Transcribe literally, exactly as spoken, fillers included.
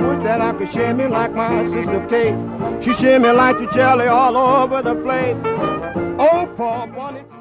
wish that I could shimmy like my sister Kate. She shimmy like the jelly all over the plate. Oh, poor bunny.